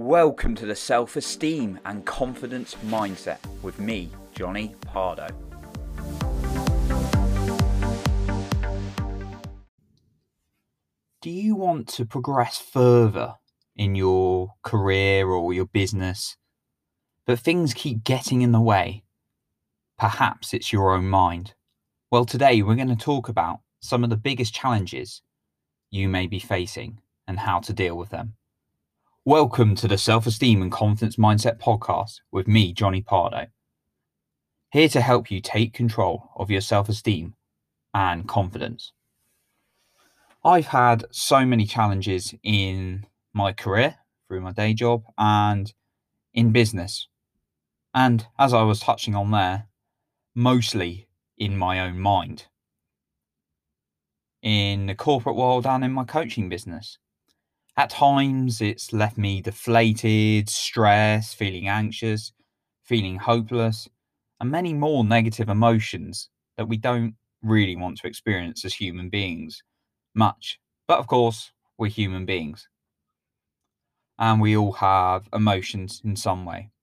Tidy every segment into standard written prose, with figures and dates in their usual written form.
Welcome to the Self-Esteem and Confidence Mindset with me, Johnny Pardo. Do you want to progress further in your career or your business, but things keep getting in the way? Perhaps it's your own mind. Well, today we're going to talk about some of the biggest challenges you may be facing and how to deal with them. Welcome to the Self-Esteem and Confidence Mindset podcast with me, Johnny Pardo. Here to help you take control of your self-esteem and confidence. I've had so many challenges in my career, through my day job, and in business. And as I was touching on there, mostly in my own mind. In the corporate world and in my coaching business. At times, it's left me deflated, stressed, feeling anxious, feeling hopeless, and many more negative emotions that we don't really want to experience as human beings much. But of course, we're human beings. And we all have emotions in some way.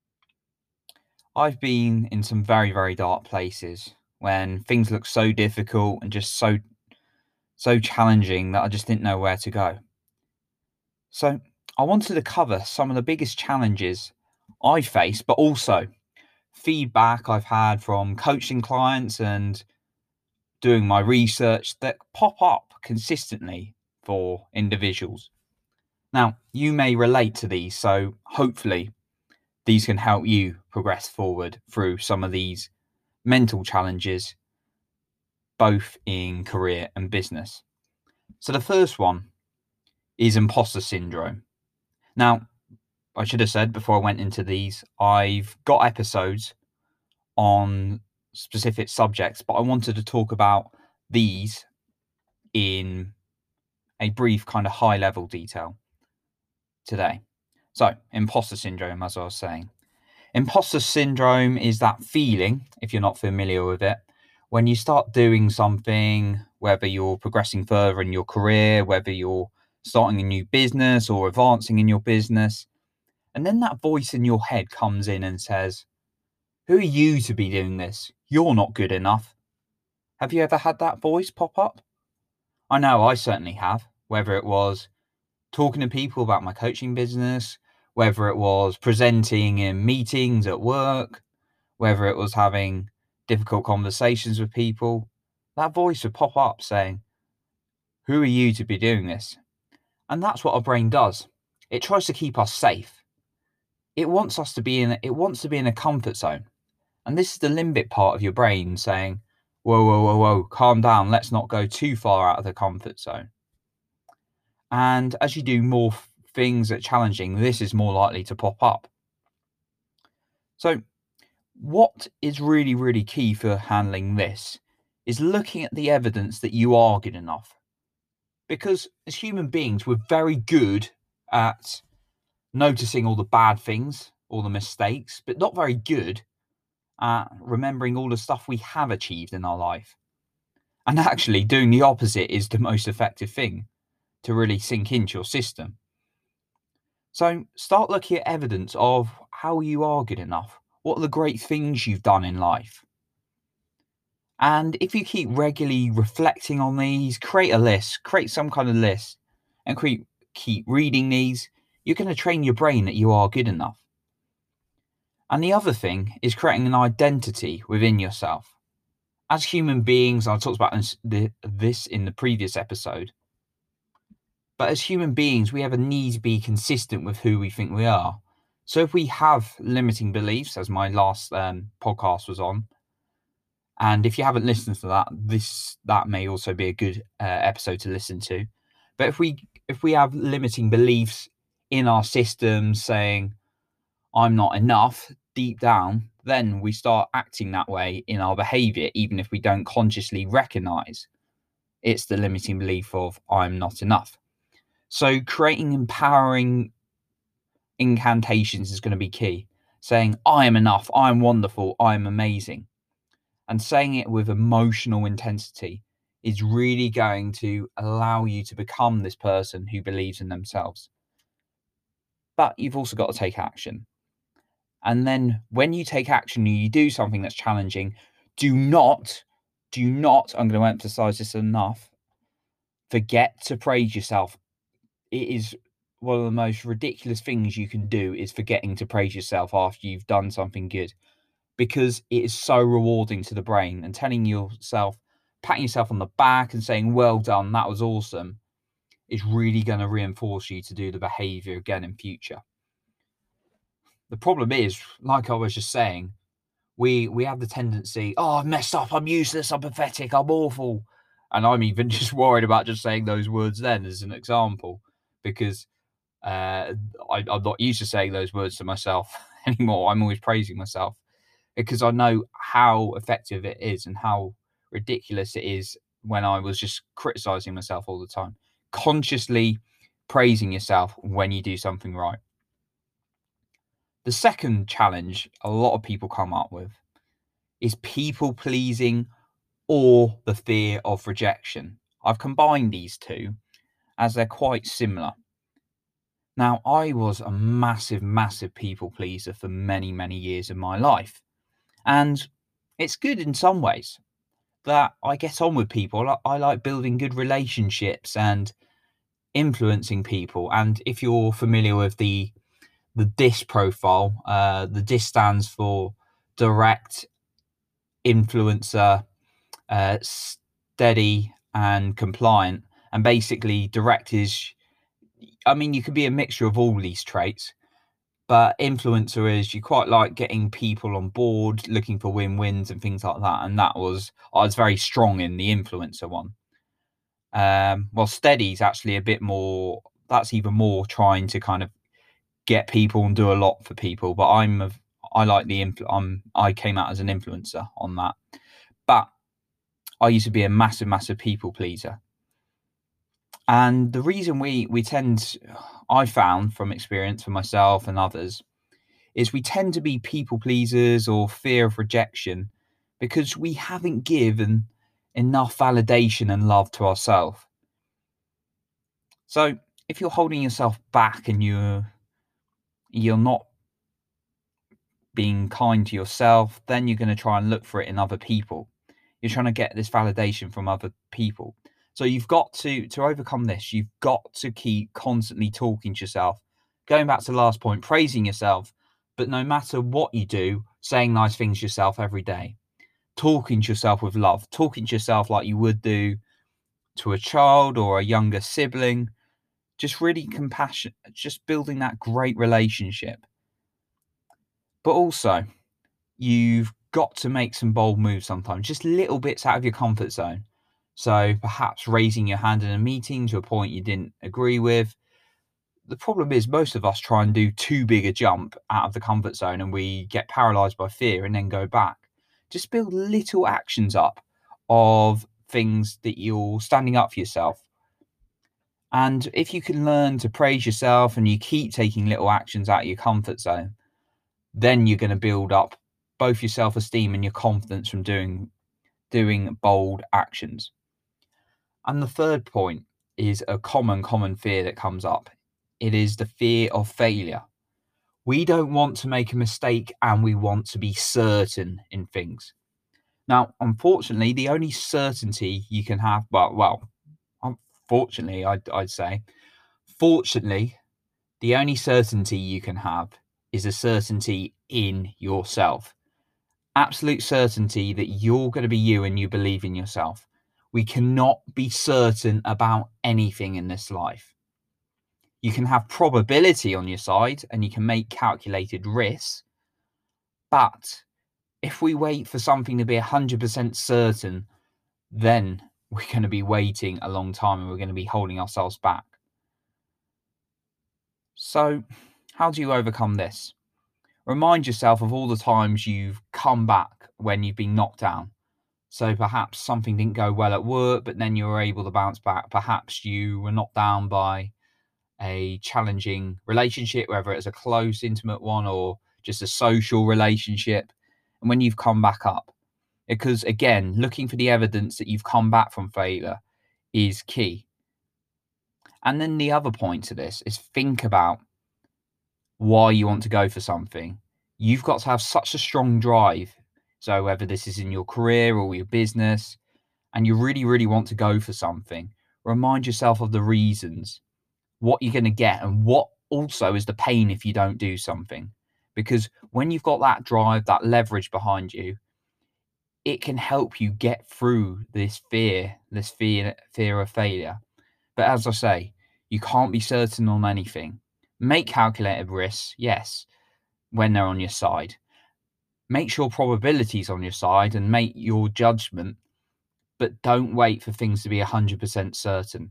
I've been in some very, very dark places when things look so difficult and just so challenging that I just didn't know where to go. So I wanted to cover some of the biggest challenges I face, but also feedback I've had from coaching clients and doing my research that pop up consistently for individuals. Now, you may relate to these, so hopefully these can help you progress forward through some of these mental challenges, both in career and business. So the first one is imposter syndrome. Now, I should have said before I went into these, I've got episodes on specific subjects, but I wanted to talk about these in a brief kind of high level detail today. So, imposter syndrome, as I was saying. Imposter syndrome is that feeling, if you're not familiar with it, when you start doing something, whether you're progressing further in your career, whether you're starting a new business or advancing in your business, and then that voice in your head comes in and says, "Who are you to be doing this? You're not good enough." Have you ever had that voice pop up? I know I certainly have, whether it was talking to people about my coaching business, whether it was presenting in meetings at work, whether it was having difficult conversations with people, that voice would pop up saying, "Who are you to be doing this?" And that's what our brain does. It tries to keep us safe. It wants to be in a comfort zone. And this is the limbic part of your brain saying, whoa, calm down. Let's not go too far out of the comfort zone. And as you do more things that are challenging, this is more likely to pop up. So what is really, really key for handling this is looking at the evidence that you are good enough. Because as human beings, we're very good at noticing all the bad things, all the mistakes, but not very good at remembering all the stuff we have achieved in our life. And actually doing the opposite is the most effective thing to really sink into your system. So start looking at evidence of how you are good enough. What are the great things you've done in life? And if you keep regularly reflecting on these, create a list, create some kind of list, and keep reading these, you're going to train your brain that you are good enough. And the other thing is creating an identity within yourself. As human beings, I talked about this in the previous episode, but as human beings, we have a need to be consistent with who we think we are. So if we have limiting beliefs, as my last podcast was on, and if you haven't listened to that, that may also be a good episode to listen to. But if we have limiting beliefs in our system saying, "I'm not enough," deep down, then we start acting that way in our behavior, even if we don't consciously recognize it's the limiting belief of "I'm not enough." So creating empowering incantations is going to be key. Saying, "I am enough, I am wonderful, I am amazing." And saying it with emotional intensity is really going to allow you to become this person who believes in themselves. but you've also got to take action. And then when you take action and you do something that's challenging, do not, I'm going to emphasize this enough, forget to praise yourself. It is one of the most ridiculous things you can do, is forgetting to praise yourself after you've done something good, because it is so rewarding to the brain, and telling yourself, patting yourself on the back and saying, well done, that was awesome, is really going to reinforce you to do the behavior again in future. The problem is, like I was just saying, we have the tendency, oh, I've messed up, I'm useless, I'm pathetic, I'm awful. And I'm even just worried about just saying those words then as an example, because I'm not used to saying those words to myself anymore. I'm always praising myself, because I know how effective it is and how ridiculous it is when I was just criticizing myself all the time. Consciously praising yourself when you do something right. The second challenge a lot of people come up with is people pleasing or the fear of rejection. I've combined these two as they're quite similar. Now, I was a massive, massive people pleaser for many, many years of my life. And it's good in some ways that I get on with people. I like building good relationships and influencing people. And if you're familiar with the DISC profile, the DISC stands for direct, influencer, steady, and compliant. And basically, direct is, I mean, you could be a mixture of all these traits, but influencer is you quite like getting people on board, looking for win-wins and things like that. And I was very strong in the influencer one. Well, steady is actually a bit more, that's even more trying to kind of get people and do a lot for people. But I like I came out as an influencer on that. But I used to be a massive, massive people pleaser. And the reason I found from experience for myself and others, is we tend to be people pleasers or fear of rejection because we haven't given enough validation and love to ourselves. So if you're holding yourself back and you're not being kind to yourself, then you're going to try and look for it in other people. You're trying to get this validation from other people. So you've got to overcome this. You've got to keep constantly talking to yourself. Going back to the last point, praising yourself, but no matter what you do, saying nice things to yourself every day. Talking to yourself with love. Talking to yourself like you would do to a child or a younger sibling. Just really compassionate, just building that great relationship. But also, you've got to make some bold moves sometimes, just little bits out of your comfort zone. So perhaps raising your hand in a meeting to a point you didn't agree with. The problem is most of us try and do too big a jump out of the comfort zone and we get paralyzed by fear and then go back. Just build little actions up of things that you're standing up for yourself. And if you can learn to praise yourself and you keep taking little actions out of your comfort zone, then you're going to build up both your self-esteem and your confidence from doing bold actions. And the third point is a common fear that comes up. It is the fear of failure. We don't want to make a mistake and we want to be certain in things. Now, unfortunately, the only certainty you can have, unfortunately, I'd say, fortunately, the only certainty you can have is a certainty in yourself. Absolute certainty that you're going to be you and you believe in yourself. We cannot be certain about anything in this life. You can have probability on your side and you can make calculated risks. But if we wait for something to be 100% certain, then we're going to be waiting a long time and we're going to be holding ourselves back. So how do you overcome this? Remind yourself of all the times you've come back when you've been knocked down. So perhaps something didn't go well at work, but then you were able to bounce back. Perhaps you were knocked down by a challenging relationship, whether it's a close, intimate one or just a social relationship. And when you've come back up, because again, looking for the evidence that you've come back from failure is key. And then the other point to this is think about why you want to go for something, you've got to have such a strong drive. So whether this is in your career or your business, and you really, really want to go for something, remind yourself of the reasons, what you're going to get, and what also is the pain if you don't do something. Because when you've got that drive, that leverage behind you, it can help you get through this fear of failure. But as I say, you can't be certain on anything. Make calculated risks, yes, when they're on your side. Make sure probabilities on your side and make your judgment, but don't wait for things to be 100% certain.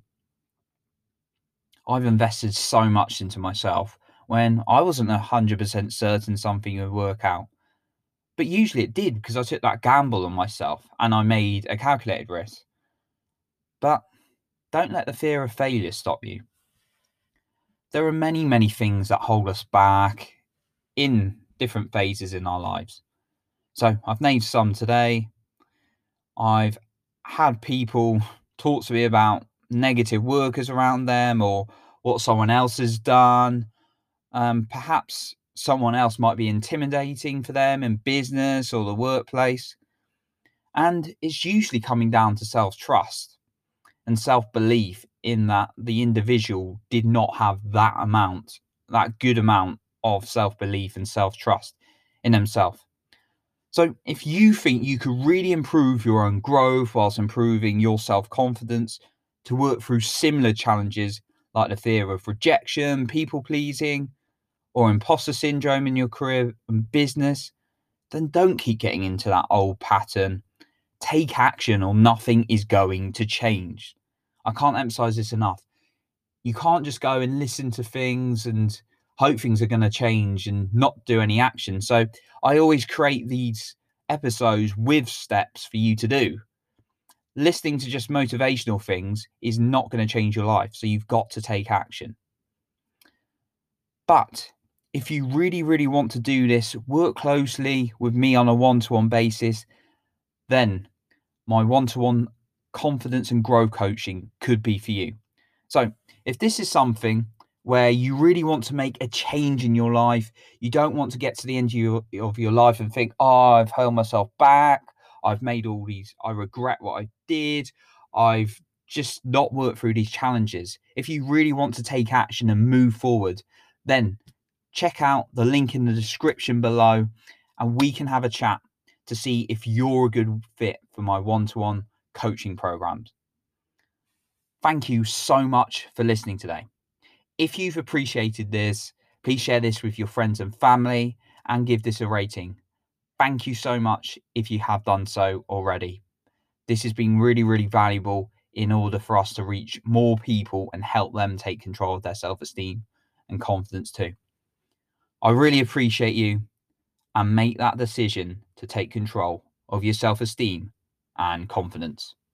I've invested so much into myself when I wasn't 100% certain something would work out. But usually it did because I took that gamble on myself and I made a calculated risk. But don't let the fear of failure stop you. There are many, many things that hold us back in different phases in our lives. So I've named some today. I've had people talk to me about negative workers around them or what someone else has done. Perhaps someone else might be intimidating for them in business or the workplace. And it's usually coming down to self-trust and self-belief in that the individual did not have that good amount of self-belief and self-trust in themselves. So if you think you could really improve your own growth whilst improving your self-confidence to work through similar challenges like the fear of rejection, people pleasing, or imposter syndrome in your career and business, then don't keep getting into that old pattern. Take action or nothing is going to change. I can't emphasize this enough. You can't just go and listen to things and hope things are going to change and not do any action. So I always create these episodes with steps for you to do. Listening to just motivational things is not going to change your life. So you've got to take action. But if you really, really want to do this, work closely with me on a one-to-one basis, then my one-to-one confidence and growth coaching could be for you. So if this is something where you really want to make a change in your life, you don't want to get to the end of your life and think, oh, I've held myself back. I've made all these, I regret what I did. I've just not worked through these challenges. If you really want to take action and move forward, then check out the link in the description below and we can have a chat to see if you're a good fit for my one-to-one coaching programs. Thank you so much for listening today. If you've appreciated this, please share this with your friends and family and give this a rating. Thank you so much if you have done so already. This has been really, really valuable in order for us to reach more people and help them take control of their self-esteem and confidence too. I really appreciate you, and make that decision to take control of your self-esteem and confidence.